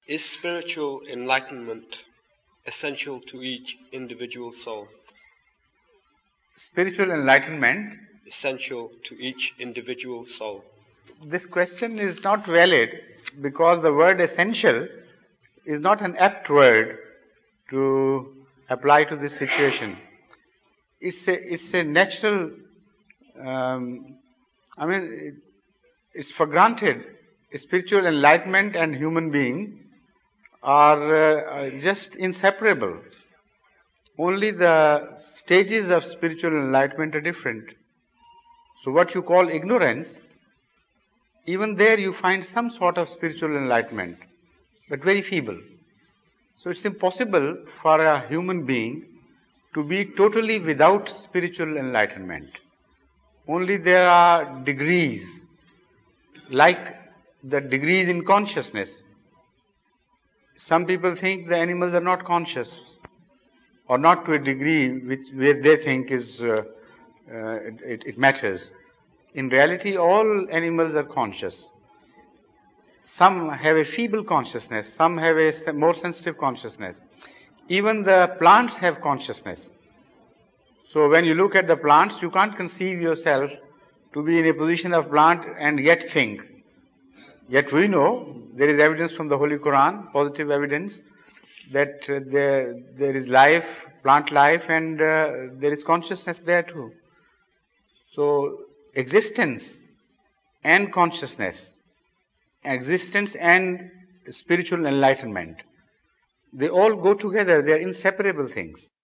Is spiritual enlightenment essential to each individual soul? Spiritual enlightenment, Essential to each individual soul. this question is not valid because the word essential is not an apt word to apply to this situation. It's a natural, it's for granted. Spiritual enlightenment and human being are just inseparable. Only the stages of spiritual enlightenment are different. So what you call ignorance, even there you find some sort of spiritual enlightenment, but very feeble. So it's impossible for a human being to be totally without spiritual enlightenment. Only there are degrees, like the degrees in consciousness. Some people think the animals are not conscious, or not to a degree where they think it matters. In reality, all animals are conscious. Some have a feeble consciousness, some have a more sensitive consciousness. Even the plants have consciousness. So when you look at the plants, you can't conceive yourself to be in a position of plant and yet think. Yet we know there is evidence from the Holy Quran, positive evidence, that there is life, plant life, and there is consciousness there too. So existence and consciousness, existence and spiritual enlightenment, they all go together, they are inseparable things.